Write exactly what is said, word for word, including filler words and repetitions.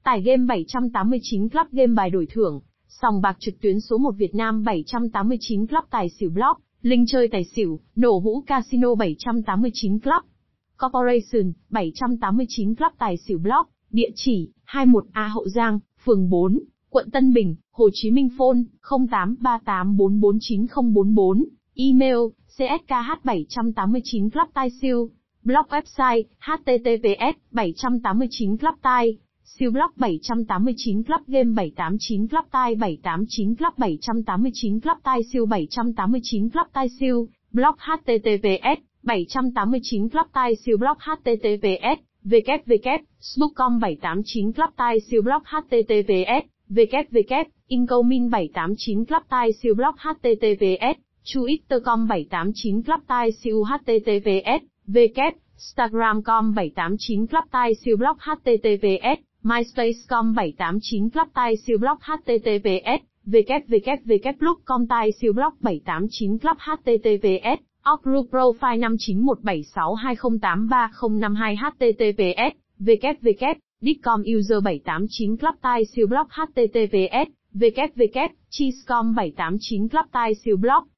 Tải game bảy trăm tám mươi chín Club game bài đổi thưởng, sòng bạc trực tuyến số một Việt Nam bảy trăm tám mươi chín Club tài xỉu block, link chơi tài xỉu, nổ hũ casino bảy trăm tám mươi chín Club. Corporation, bảy trăm tám mươi chín Club tài xỉu block, địa chỉ, hai mươi mốt A Hậu Giang, phường bốn, quận Tân Bình, Hồ Chí Minh. Phone, không tám ba tám bốn bốn chín không bốn bốn, email, c s k h bảy trăm tám mươi chín club tài xỉu, blog website, h t t p s bảy trăm tám mươi chín club tài xỉu blog bảy trăm tám mươi chín club game bảy trăm tám mươi chín club tài bảy trăm tám mươi chín club bảy trăm tám mươi chín club tài xỉu bảy trăm tám mươi chín club tài xỉu, blog h t t p s bảy trăm tám mươi chín club tài xỉu blog h t t p s www facebook chấm com bảy trăm tám mươi chín club tài xỉu blog h t t p s www incoming bảy trăm tám mươi chín club tài xỉu blog h t t p s twitter chấm com bảy trăm tám mươi chín club tài xỉu h t t p s www instagram chấm com bảy trăm tám mươi chín club tài xỉu blog h t t p s myspace chấm com bảy trăm tám mươi chín club tài xỉu blog h t t p s www chấm com tài xỉu blog bảy trăm tám mươi chín club h t t p s org group profile năm chín một bảy sáu hai không tám ba không năm hai h t t p s www discom user bảy trăm tám mươi chín club tài xỉu blog h t t p s www cheese chấm com bảy trăm tám mươi chín club tài xỉu blog